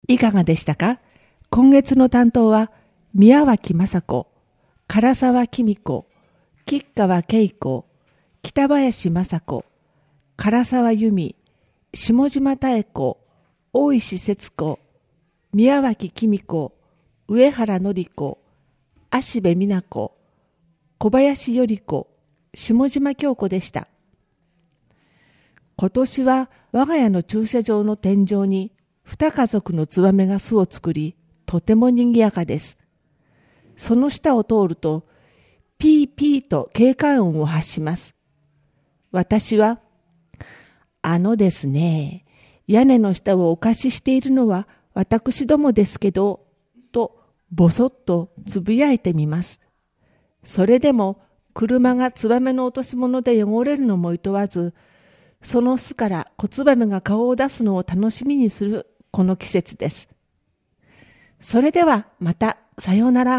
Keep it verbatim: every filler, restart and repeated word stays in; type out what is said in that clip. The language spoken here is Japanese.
いかがでしたか？今月の担当は、宮脇雅子、唐沢紀美子、吉川恵子、北林雅子、唐沢由美、下島妙子、大石節子、宮脇紀美子、上原典子、芦部美奈子、小林頼子、下島京子でした。今年は我が家の駐車場の天井に二家族のツバメが巣を作り、とても賑やかです。その下を通ると、ピーピーと警戒音を発します。私は、あのですね、屋根の下をお貸ししているのは私どもですけど、とぼそっとつぶやいてみます。それでも車がツバメの落とし物で汚れるのもいとわず、その巣から小ツバメが顔を出すのを楽しみにするこの季節です。それではまた、さようなら。